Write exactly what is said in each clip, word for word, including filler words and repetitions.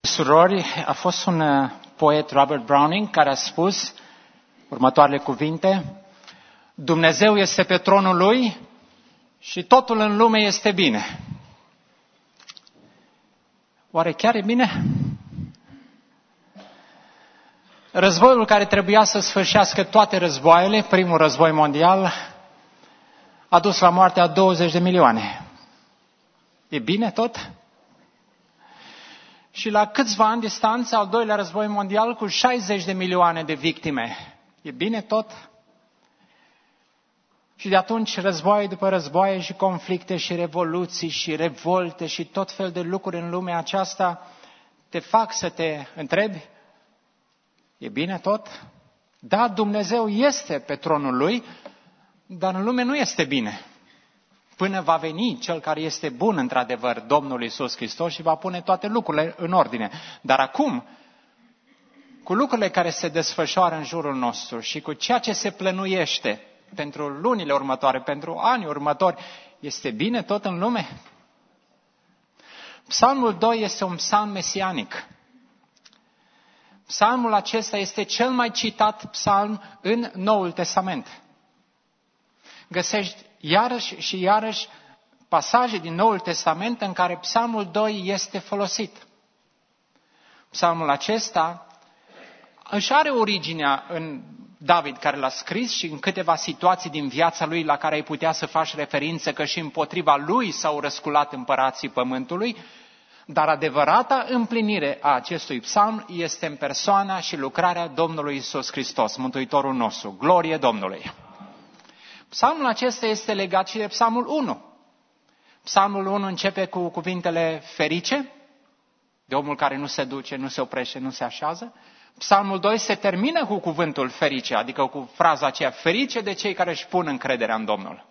Surori, a fost un uh, poet, Robert Browning, care a spus următoarele cuvinte: Dumnezeu este pe tronul lui și totul în lume este bine. Oare chiar e bine? Războiul care trebuia să sfârșească toate războaiele, primul război mondial, a dus la moartea a douăzeci de milioane. E bine tot? Și la câțiva ani distanță, al doilea război mondial cu șaizeci de milioane de victime. E bine tot? Și de atunci războaie după războaie și conflicte și revoluții și revolte și tot fel de lucruri în lumea aceasta te fac să te întrebi, e bine tot? Da, Dumnezeu este pe tronul lui, dar în lume nu este bine. Până va veni Cel care este bun într-adevăr, Domnul Iisus Hristos, și va pune toate lucrurile în ordine. Dar acum, cu lucrurile care se desfășoară în jurul nostru și cu ceea ce se plănuiește pentru lunile următoare, pentru anii următori, este bine tot în lume? Psalmul doi este un psalm mesianic. Psalmul acesta este cel mai citat psalm în Noul Testament. Găsești iarăși și iarăși pasaje din Noul Testament în care Psalmul doi este folosit. Psalmul acesta își are originea în David, care l-a scris, și în câteva situații din viața lui la care ai putea să faci referință că și împotriva lui s-au răsculat împărații pământului, dar adevărata împlinire a acestui psalm este în persoana și lucrarea Domnului Iisus Hristos, Mântuitorul nostru. Glorie Domnului! Psalmul acesta este legat și de Psalmul unu. Psalmul unu începe cu cuvintele ferice, de omul care nu se duce, nu se oprește, nu se așează. Psalmul doi se termină cu cuvântul ferice, adică cu fraza aceea, ferice de cei care își pun încrederea în Domnul.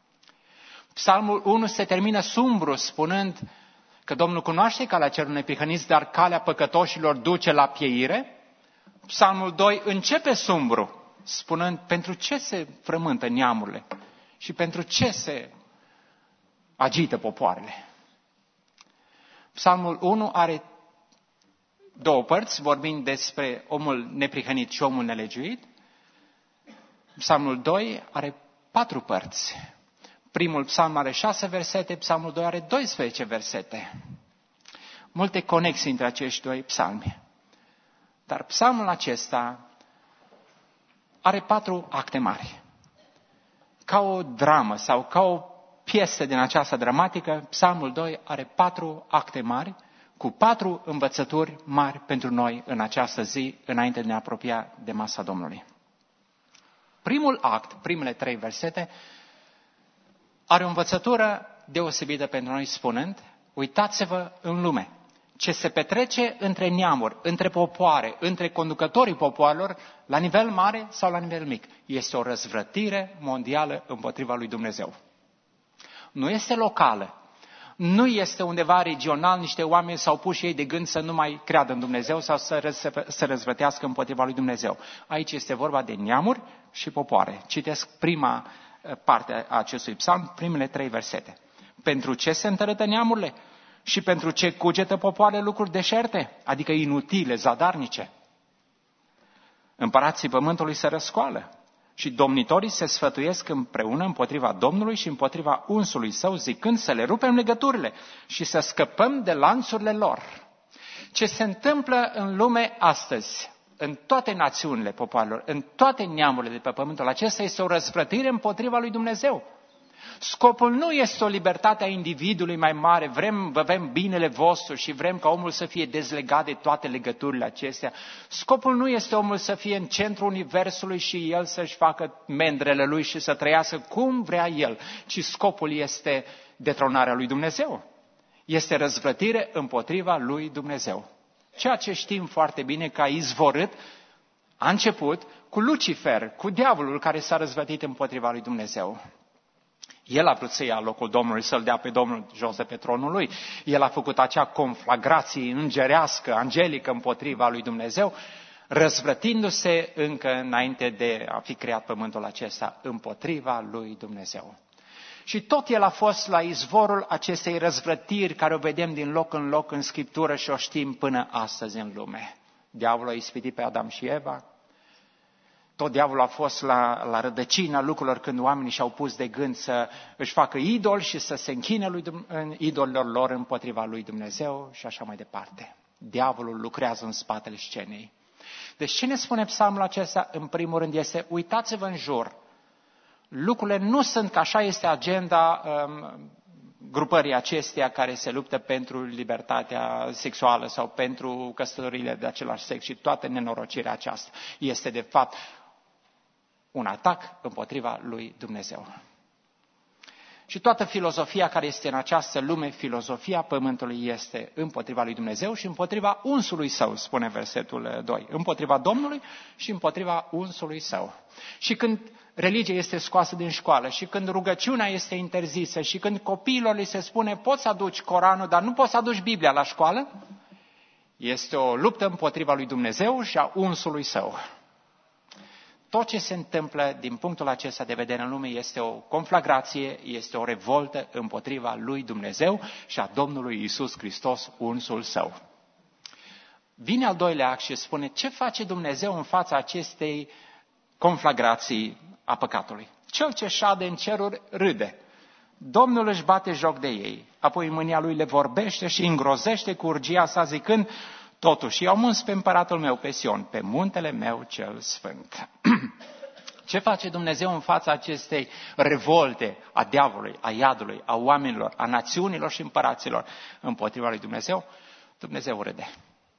Psalmul unu se termină sumbru, spunând că Domnul cunoaște calea celor neprihăniți, dar calea păcătoșilor duce la pieire. Psalmul doi începe sumbru, spunând pentru ce se frământă neamurile și pentru ce se agită popoarele. Psalmul unu are două părți, vorbind despre omul neprihănit și omul nelegiuit. Psalmul doi are patru părți. Primul psalm are șase versete, psalmul doi are doisprezece versete. Multe conexii între acești doi psalmi. Dar psalmul acesta are patru acte mari. Ca o dramă sau ca o piesă din aceasta dramatică, psalmul doi are patru acte mari, cu patru învățături mari pentru noi în această zi, înainte de a ne apropia de masa Domnului. Primul act, primele trei versete, are o învățătură deosebită pentru noi, spunând: uitați-vă în lume, ce se petrece între neamuri, între popoare, între conducătorii popoarelor, la nivel mare sau la nivel mic. Este o răzvrătire mondială împotriva lui Dumnezeu. Nu este locală, nu este undeva regional, niște oameni s-au pus și ei de gând să nu mai creadă în Dumnezeu sau să, răz, să răzvrătească împotriva lui Dumnezeu. Aici este vorba de neamuri și popoare. Citesc prima parte a acestui psalm, primele trei versete. Pentru ce se întărâtă neamurile? Și pentru ce cugetă popoarele lucruri deșerte, adică inutile, zadarnice? Împărații pământului se răscoală și domnitorii se sfătuiesc împreună împotriva Domnului și împotriva unsului său, zicând să le rupem legăturile și să scăpăm de lanțurile lor. Ce se întâmplă în lume astăzi, în toate națiunile popoarelor, în toate neamurile de pe pământul acesta, este o răzvrătire împotriva lui Dumnezeu. Scopul nu este o libertate a individului mai mare, vrem, vrem binele vostru și vrem ca omul să fie dezlegat de toate legăturile acestea. Scopul nu este omul să fie în centrul universului și el să-și facă mendrele lui și să trăiască cum vrea el, ci scopul este detronarea lui Dumnezeu. Este răzvrătire împotriva lui Dumnezeu. Ceea ce știm foarte bine că a izvorât, a început cu Lucifer, cu diavolul care s-a răzvrătit împotriva lui Dumnezeu. El a vrut să ia locul Domnului, să-l dea pe Domnul jos de pe tronul lui. El a făcut acea conflagrație îngerească, angelică împotriva lui Dumnezeu, răzvrătindu-se încă înainte de a fi creat pământul acesta împotriva lui Dumnezeu. Și tot el a fost la izvorul acestei răzvrătiri care o vedem din loc în loc în Scriptură și o știm până astăzi în lume. Diavolul a ispitit pe Adam și Eva. Tot diavolul a fost la, la rădăcina lucrurilor când oamenii și-au pus de gând să își facă idoli și să se închine lui, în idolilor lor împotriva lui Dumnezeu și așa mai departe. Diavolul lucrează în spatele scenei. Deci ce ne spune psalmul acesta? În primul rând este, uitați-vă în jur. Lucrurile nu sunt că așa este agenda um, grupării acesteia care se luptă pentru libertatea sexuală sau pentru căsătoriile de același sex și toată nenorocirea aceasta. Este de fapt un atac împotriva lui Dumnezeu. Și toată filozofia care este în această lume, filozofia pământului, este împotriva lui Dumnezeu și împotriva unsului său, spune versetul doi. Împotriva Domnului și împotriva unsului său. Și când religia este scoasă din școală și când rugăciunea este interzisă și când copiilor li se spune poți să aduci Coranul, dar nu poți să aduci Biblia la școală, este o luptă împotriva lui Dumnezeu și a unsului său. Tot ce se întâmplă din punctul acesta de vedere în lume este o conflagrație, este o revoltă împotriva lui Dumnezeu și a Domnului Iisus Hristos, unsul său. Vine al doilea act și spune ce face Dumnezeu în fața acestei conflagrații a păcatului. Cel ce șade în ceruri râde. Domnul își bate joc de ei, apoi în mânia lui le vorbește și îngrozește cu urgia sa zicând, totuși i-au muns pe împăratul meu pe Sion, pe muntele meu cel sfânt. Ce face Dumnezeu în fața acestei revolte a diavolului, a iadului, a oamenilor, a națiunilor și împăraților împotriva lui Dumnezeu? Dumnezeu râde.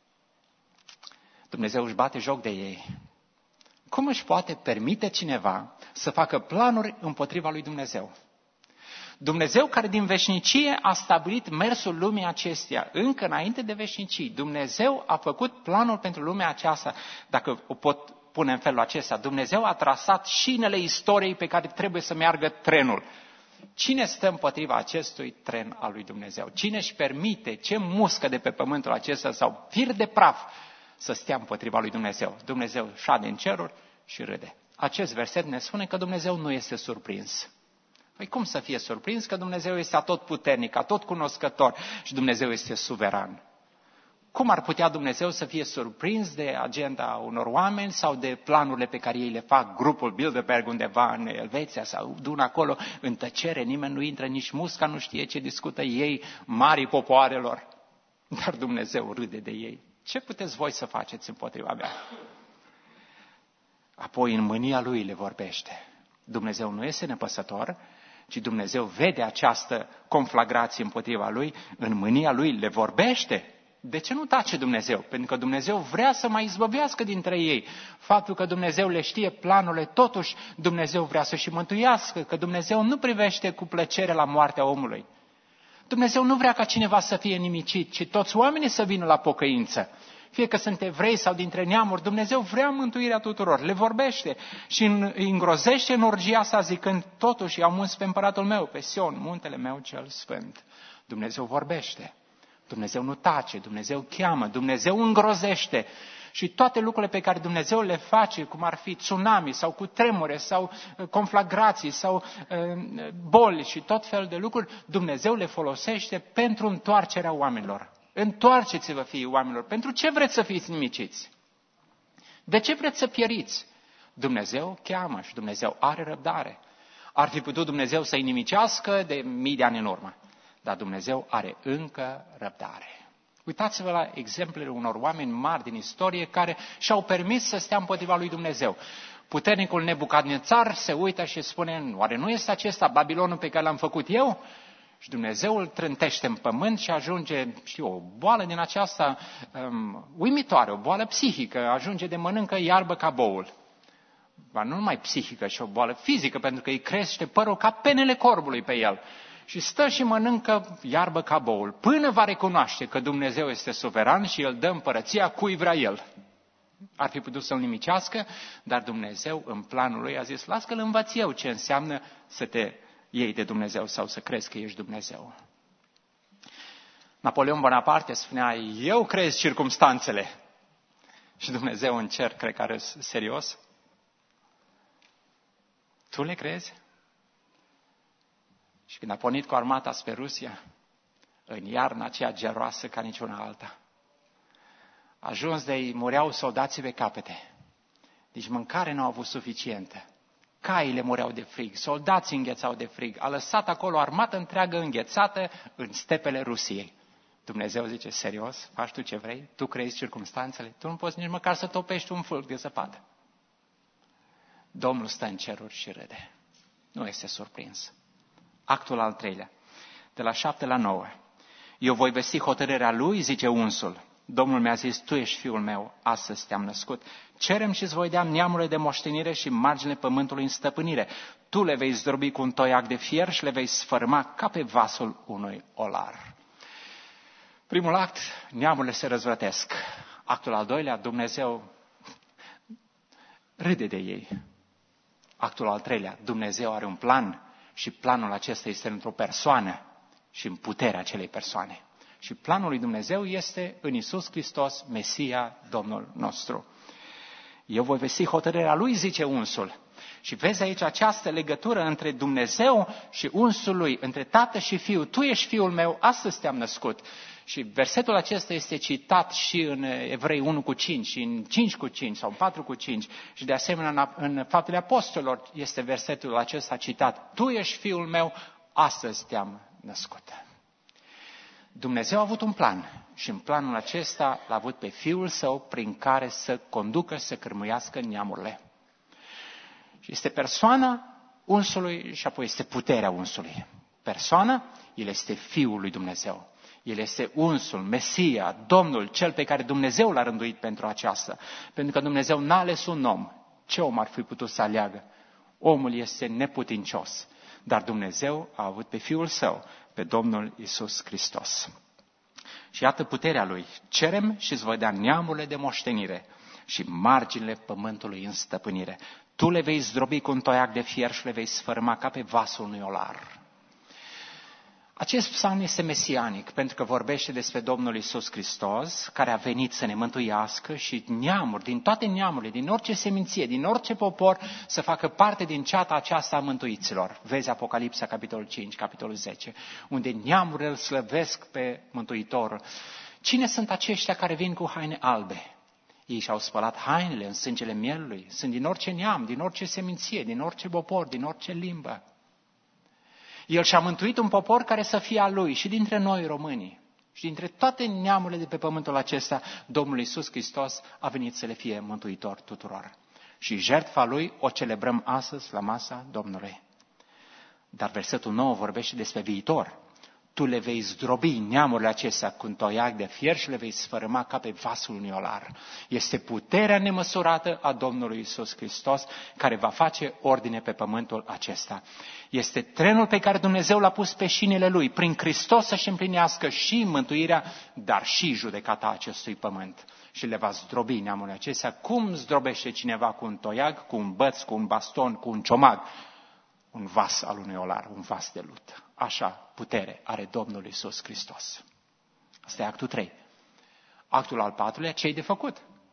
Dumnezeu își bate joc de ei. Cum își poate permite cineva să facă planuri împotriva lui Dumnezeu? Dumnezeu care din veșnicie a stabilit mersul lumii acesteia, încă înainte de veșnicii. Dumnezeu a făcut planul pentru lumea aceasta, dacă o pot pune în felul acesta. Dumnezeu a trasat șinele istoriei pe care trebuie să meargă trenul. Cine stă împotriva acestui tren al lui Dumnezeu? Cine își permite, ce muscă de pe pământul acesta sau fir de praf să stea împotriva lui Dumnezeu? Dumnezeu șade în ceruri și râde. Acest verset ne spune că Dumnezeu nu este surprins. Păi cum să fie surprins că Dumnezeu este atotputernic, atotcunoscător și Dumnezeu este suveran? Cum ar putea Dumnezeu să fie surprins de agenda unor oameni sau de planurile pe care ei le fac, grupul Bilderberg undeva în Elveția sau dun acolo în tăcere, nimeni nu intră, nici musca nu știe ce discută ei, marii popoarelor, dar Dumnezeu râde de ei. Ce puteți voi să faceți împotriva mea? Apoi în mânia lui le vorbește. Dumnezeu nu este nepăsător, ci Dumnezeu vede această conflagrație împotriva lui, în mânia lui le vorbește. De ce nu tace Dumnezeu? Pentru că Dumnezeu vrea să mai izbăvească dintre ei. Faptul că Dumnezeu le știe planurile, totuși Dumnezeu vrea să și mântuiască, că Dumnezeu nu privește cu plăcere la moartea omului. Dumnezeu nu vrea ca cineva să fie nimicit, ci toți oamenii să vină la pocăință. Fie că sunt evrei sau dintre neamuri, Dumnezeu vrea mântuirea tuturor, le vorbește și îi îngrozește în orgia sa zicând, totuși i-au muns pe împăratul meu, pe Sion, muntele meu cel sfânt. Dumnezeu vorbește, Dumnezeu nu tace, Dumnezeu cheamă, Dumnezeu îngrozește și toate lucrurile pe care Dumnezeu le face, cum ar fi tsunami sau cutremure sau conflagrații sau boli și tot felul de lucruri, Dumnezeu le folosește pentru întoarcerea oamenilor. Întoarceți-vă, fiii oamenilor. Pentru ce vreți să fiți nimiciți? De ce vreți să pieriți? Dumnezeu cheamă și Dumnezeu are răbdare. Ar fi putut Dumnezeu să-i nimicească de mii de ani în urmă, dar Dumnezeu are încă răbdare. Uitați-vă la exemplele unor oameni mari din istorie care și-au permis să stea împotriva lui Dumnezeu. Puternicul Nebucadnețar se uită și spune, oare nu este acesta Babilonul pe care l-am făcut eu? Și Dumnezeu îl trântește în pământ și ajunge, știu, o boală din aceasta um, uimitoare, o boală psihică, ajunge de mănâncă iarbă ca boul. Dar nu numai psihică, și o boală fizică, pentru că îi crește părul ca penele corbului pe el. Și stă și mănâncă iarbă ca boul, până va recunoaște că Dumnezeu este suveran și îl dă împărăția cui vrea el. Ar fi putut să-l nimicească, dar Dumnezeu în planul lui a zis, las că-l învăț eu ce înseamnă să te iei de Dumnezeu sau să crezi că ești Dumnezeu. Napoleon Bonaparte spunea, eu crez circumstanțele. Și Dumnezeu în cer, cred că are serios. Tu le crezi? Și când a pornit cu armata spre Rusia, în iarna aceea geroasă ca niciuna alta, a ajuns de-i mureau soldații pe capete. Deci mâncare nu au avut suficientă. Caile mureau de frig, soldații înghețau de frig. A lăsat acolo o armată întreagă înghețată în stepele Rusiei. Dumnezeu zice, serios? Faci tu ce vrei? Tu creezi circumstanțele? Tu nu poți nici măcar să topești un fâlc de zăpadă. Domnul stă în ceruri și râde. Nu este surprins. Actul al treilea, de la șapte la nouă. Eu voi vesti hotărârea lui, zice unsul. Domnul mi-a zis, tu ești fiul meu, astăzi te-am născut. Cerem și îți voi da neamurile de moștenire și marginile pământului în stăpânire. Tu le vei zdrobi cu un toiac de fier și le vei sfărâma ca pe vasul unui olar. Primul act, neamurile se răzvrătesc. Actul al doilea, Dumnezeu râde de ei. Actul al treilea, Dumnezeu are un plan și planul acesta este într-o persoană și în puterea acelei persoane. Și planul lui Dumnezeu este în Iisus Hristos, Mesia, Domnul nostru. Eu voi vesti hotărârea lui, zice unsul. Și vezi aici această legătură între Dumnezeu și unsul lui, între tată și fiu. Tu ești fiul meu, astăzi te-am născut. Și versetul acesta este citat și în Evrei unu cu cinci, și în cinci cu cinci sau patru cu cinci. Și de asemenea în Faptele Apostolilor este versetul acesta citat. Tu ești fiul meu, astăzi te-am născut. Dumnezeu a avut un plan și în planul acesta l-a avut pe Fiul Său prin care să conducă, să cârmuiască neamurile. Și este persoana unsului și apoi este puterea unsului. Persoana, el este Fiul lui Dumnezeu. El este unsul, Mesia, Domnul, cel pe care Dumnezeu l-a rânduit pentru aceasta. Pentru că Dumnezeu n-a ales un om. Ce om ar fi putut să aleagă? Omul este neputincios. Dar Dumnezeu a avut pe Fiul Său, pe Domnul Iisus Hristos. Și iată puterea Lui. Cerem și îți voi da neamurile de moștenire și marginile pământului în stăpânire. Tu le vei zdrobi cu un toiac de fier și le vei sfărâma ca pe vasul unui olar. Acest psalm este mesianic pentru că vorbește despre Domnul Iisus Hristos, care a venit să ne mântuiască și neamuri, din toate neamurile, din orice seminție, din orice popor, să facă parte din ceata aceasta a mântuiților. Vezi Apocalipsa, capitolul cinci, capitolul zece, unde neamurile îl slăvesc pe Mântuitorul. Cine sunt aceștia care vin cu haine albe? Ei și-au spălat hainele în sângele mielului, sunt din orice neam, din orice seminție, din orice popor, din orice limbă. El și-a mântuit un popor care să fie al Lui și dintre noi românii. Și dintre toate neamurile de pe pământul acesta, Domnul Iisus Hristos a venit să le fie mântuitor tuturor. Și jertfa Lui o celebrăm astăzi la masa Domnului. Dar versetul nouă vorbește despre viitor. Tu le vei zdrobi neamurile acestea cu un toiac de fier și le vei sfărâma ca pe vasul unui olar. Este puterea nemăsurată a Domnului Iisus Hristos care va face ordine pe pământul acesta. Este trenul pe care Dumnezeu l-a pus pe șinele Lui, prin Hristos să-și împlinească și mântuirea, dar și judecata acestui pământ. Și le va zdrobi neamurile acestea, cum zdrobește cineva cu un toiag, cu un băț, cu un baston, cu un ciomag, un vas al unui olar, un vas de lut. Așa putere are Domnul Iisus Hristos. Asta e actul trei. Actul al patrulea, ce-i de făcut?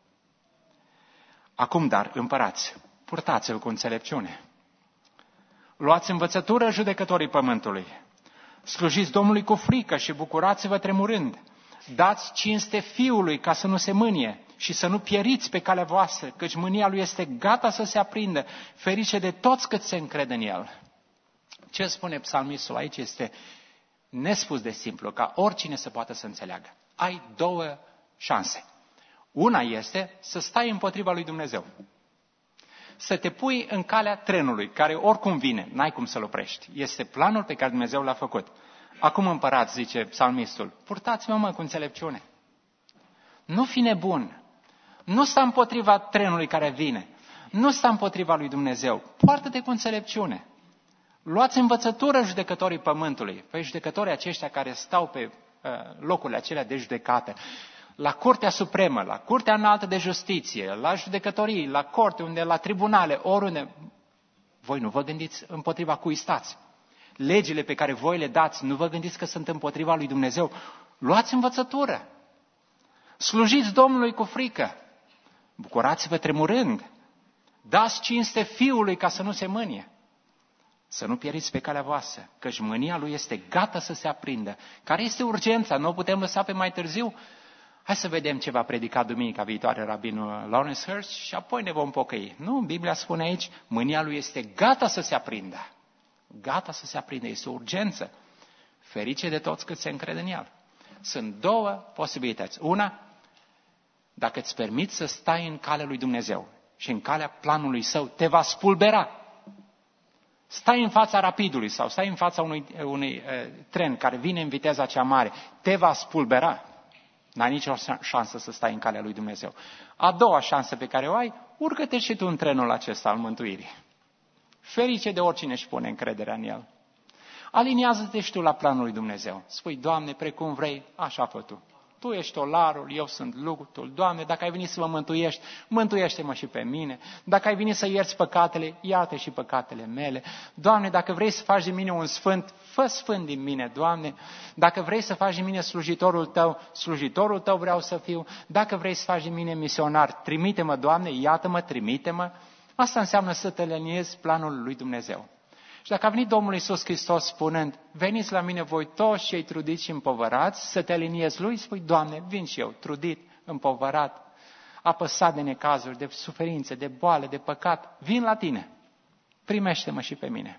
Acum, dar, împărați, purtați-l cu înțelepciune. Luați învățătură, judecătorii pământului. Slujiți Domnului cu frică și bucurați-vă tremurând. Dați cinste Fiului ca să nu se mânie și să nu pieriți pe calea voastră, căci mânia Lui este gata să se aprindă, ferice de toți cât se încred în El. Ce spune psalmistul aici este nespus de simplu, ca oricine să poată să înțeleagă. Ai două șanse. Una este să stai împotriva lui Dumnezeu. Să te pui în calea trenului, care oricum vine, n-ai cum să-l oprești. Este planul pe care Dumnezeu l-a făcut. Acum împărați, zice psalmistul, purtați-mă mă cu înțelepciune. Nu fi nebun. Nu sta împotriva trenului care vine. Nu sta împotriva lui Dumnezeu. Poartă-te cu înțelepciune. Luați învățătură, judecătorii pământului. Păi judecătorii aceștia care stau pe uh, locurile acelea de judecată, la Curtea Supremă, la Curtea Înaltă de Justiție, la judecătorii, la corte, unde, la tribunale, oriunde, voi nu vă gândiți împotriva cui stați. Legile pe care voi le dați, nu vă gândiți că sunt împotriva lui Dumnezeu. Luați învățătură. Slujiți Domnului cu frică. Bucurați-vă tremurând. Dați cinste Fiului ca să nu se mânie. Să nu pieriți pe calea voastră, căci mânia lui este gata să se aprindă. Care este urgența? Nu o putem lăsa pe mai târziu? Hai să vedem ce va predica duminica viitoare rabinul Lawrence Hirsch și apoi ne vom pocăi. Nu, Biblia spune aici, mânia lui este gata să se aprindă. Gata să se aprindă, este o urgență. Ferice de toți cât se încred în el. Sunt două posibilități. Una, dacă îți permiți să stai în calea lui Dumnezeu și în calea planului său, te va spulbera. Stai în fața rapidului sau stai în fața unui, unui uh, tren care vine în viteza cea mare, te va spulbera. N-ai nicio șansă să stai în calea lui Dumnezeu. A doua șansă pe care o ai, urcă-te și tu în trenul acesta al mântuirii. Ferice de oricine își pune încrederea în el. Aliniază-te și tu la planul lui Dumnezeu. Spui, Doamne, precum vrei, așa fă Tu. Tu ești olarul, eu sunt lucrul. Doamne, dacă ai venit să mă mântuiești, mântuiește-mă și pe mine. Dacă ai venit să ierți păcatele, iartă și păcatele mele. Doamne, dacă vrei să faci din mine un sfânt, fă sfânt din mine, Doamne. Dacă vrei să faci din mine slujitorul Tău, slujitorul Tău vreau să fiu. Dacă vrei să faci din mine misionar, trimite-mă, Doamne, iată-mă, trimite-mă. Asta înseamnă să te liniezi planul lui Dumnezeu. Și dacă a venit Domnul Iisus Hristos spunând, veniți la mine voi toți cei trudiți și împovărați, să te aliniezi lui, spui, Doamne, vin și eu, trudit, împovărat, apăsat de necazuri, de suferințe, de boală, de păcat, vin la tine, primește-mă și pe mine.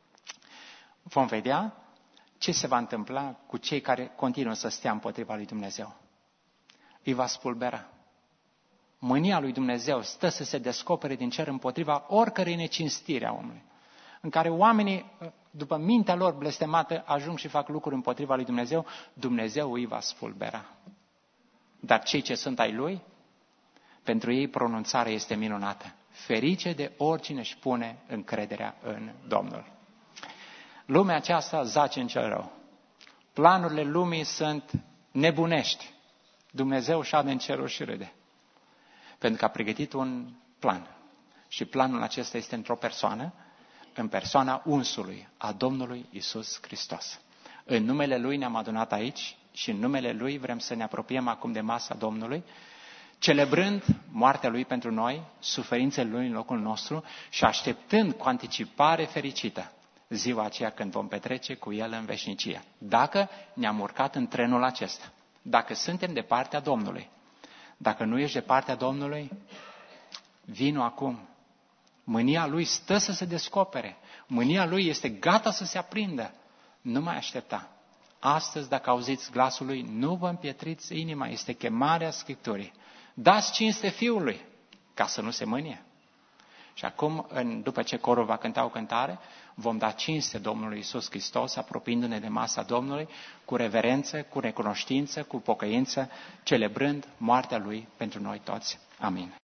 Vom vedea ce se va întâmpla cu cei care continuă să stea împotriva lui Dumnezeu. Îi va spulbera. Mânia lui Dumnezeu stă să se descopere din cer împotriva oricărei necinstire a omului, în care oamenii, după mintea lor blestemată, ajung și fac lucruri împotriva lui Dumnezeu, Dumnezeu îi va spulbera. Dar cei ce sunt ai Lui, pentru ei pronunțarea este minunată. Ferice de oricine își pune încrederea în Domnul. Lumea aceasta zace în cel rău. Planurile lumii sunt nebunești. Dumnezeu șade în cerul și râde. Pentru că a pregătit un plan. Și planul acesta este într-o persoană, în persoana unsului, a Domnului Iisus Hristos. În numele Lui ne-am adunat aici și în numele Lui vrem să ne apropiem acum de masa Domnului, celebrând moartea Lui pentru noi, suferințele Lui în locul nostru și așteptând cu anticipare fericită ziua aceea când vom petrece cu El în veșnicie. Dacă ne-am urcat în trenul acesta, dacă suntem de partea Domnului, dacă nu ești de partea Domnului, vino acum. Mânia Lui stă să se descopere. Mânia Lui este gata să se aprindă. Nu mai aștepta. Astăzi, dacă auziți glasul Lui, nu vă împietriți inima. Este chemarea Scripturii. Dați cinste Fiului, ca să nu se mânie. Și acum, în, după ce corul va cânta o cântare, vom da cinste Domnului Iisus Hristos, apropiindu-ne de masa Domnului, cu reverență, cu recunoștință, cu pocăință, celebrând moartea Lui pentru noi toți. Amin.